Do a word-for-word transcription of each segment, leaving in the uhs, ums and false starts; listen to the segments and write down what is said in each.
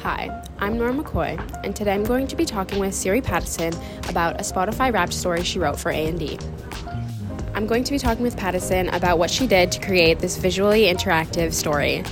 Hi, I'm Nora McCoy, and today I'm going to be talking with Siri Pattison about a Spotify Wrapped story she wrote for A and D. I'm going to be talking with Pattison about what she did to create this visually interactive story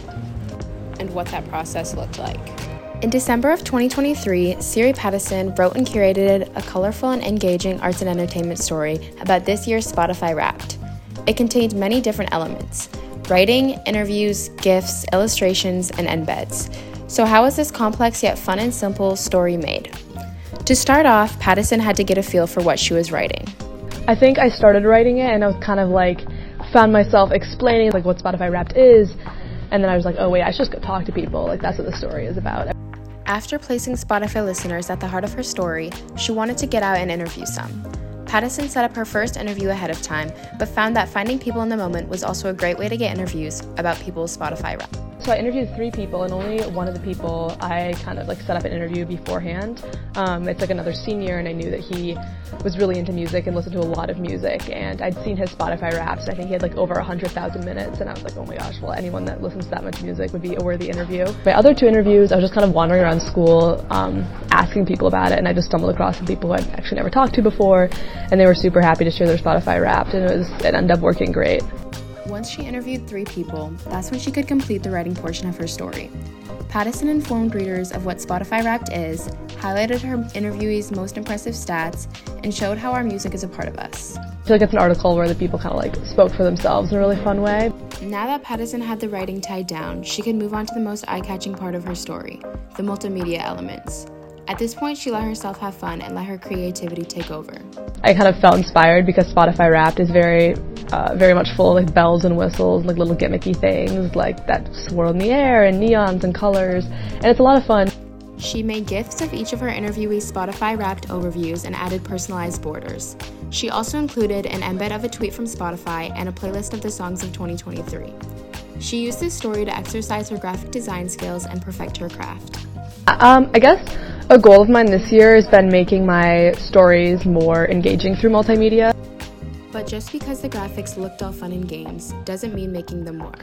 and what that process looked like. In December of twenty twenty-three, Siri Pattison wrote and curated a colorful and engaging arts and entertainment story about this year's Spotify Wrapped. It contained many different elements: writing, interviews, GIFs, illustrations, and embeds. So how was this complex yet fun and simple story made? To start off, Pattison had to get a feel for what she was writing. I think I started writing it and I was kind of like, found myself explaining like what Spotify Wrapped is, and then I was like, oh wait, I should just go talk to people, like that's what the story is about. After placing Spotify listeners at the heart of her story, she wanted to get out and interview some. Pattison set up her first interview ahead of time, but found that finding people in the moment was also a great way to get interviews about people's Spotify Wrapped. So I interviewed three people, and only one of the people I kind of like set up an interview beforehand. Um, it's like another senior, and I knew that he was really into music and listened to a lot of music, and I'd seen his Spotify Wraps, and I think he had like over one hundred thousand minutes, and I was like, oh my gosh, well, anyone that listens to that much music would be a worthy interview. My other two interviews, I was just kind of wandering around school, um, asking people about it, and I just stumbled across some people who I'd actually never talked to before, and they were super happy to share their Spotify Wrapped, and it was it ended up working great. Once she interviewed three people, that's when she could complete the writing portion of her story. Pattison informed readers of what Spotify Wrapped is, highlighted her interviewee's most impressive stats, and showed how our music is a part of us. I feel like it's an article where the people kind of like spoke for themselves in a really fun way. Now that Pattison had the writing tied down, she could move on to the most eye-catching part of her story, the multimedia elements. At this point, she let herself have fun and let her creativity take over. I kind of felt inspired because Spotify Wrapped is very, uh, very much full of like bells and whistles, like little gimmicky things like that swirl in the air and neons and colors, and it's a lot of fun. She made GIFs of each of her interviewees' Spotify Wrapped overviews and added personalized borders. She also included an embed of a tweet from Spotify and a playlist of the songs of twenty twenty-three. She used this story to exercise her graphic design skills and perfect her craft. Um, I guess a goal of mine this year has been making my stories more engaging through multimedia. But just because the graphics looked all fun and games doesn't mean making them more.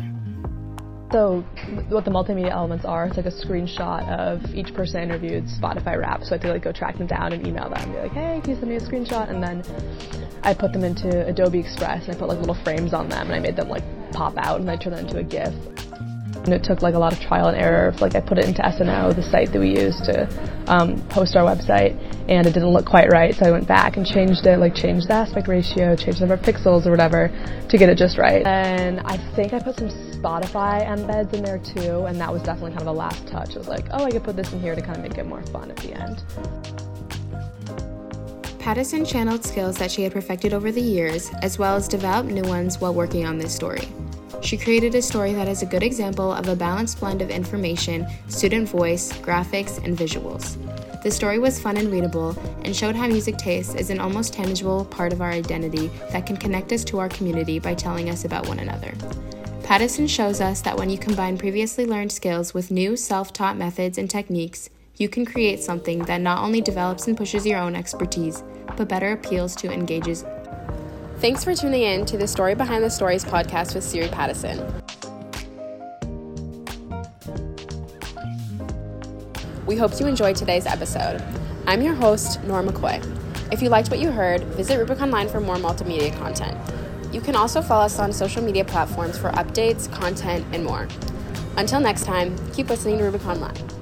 So what the multimedia elements are, it's like a screenshot of each person I interviewed Spotify Wrapped, so I had to like go track them down and email them and be like, hey, can you send me a screenshot? And then I put them into Adobe Express and I put like little frames on them and I made them like pop out and I turned them into a GIF. And it took like a lot of trial and error. Like I put it into S N O, the site that we use to um, host our website, and it didn't look quite right, so I went back and changed it, like changed the aspect ratio, changed the number of pixels or whatever to get it just right. And I think I put some Spotify embeds in there too, and that was definitely kind of a last touch. It was like, oh, I could put this in here to kind of make it more fun at the end. Pattison channeled skills that she had perfected over the years, as well as developed new ones while working on this story. She created a story that is a good example of a balanced blend of information, student voice, graphics, and visuals. The story was fun and readable, and showed how music taste is an almost tangible part of our identity that can connect us to our community by telling us about one another. Pattison shows us that when you combine previously learned skills with new self-taught methods and techniques, you can create something that not only develops and pushes your own expertise, but better appeals to and engages. Thanks for tuning in to the Story Behind the Stories podcast with Siri Pattison. We hope you enjoyed today's episode. I'm your host, Nora McCoy. If you liked what you heard, visit Rubicon Line for more multimedia content. You can also follow us on social media platforms for updates, content, and more. Until next time, keep listening to Rubicon Line.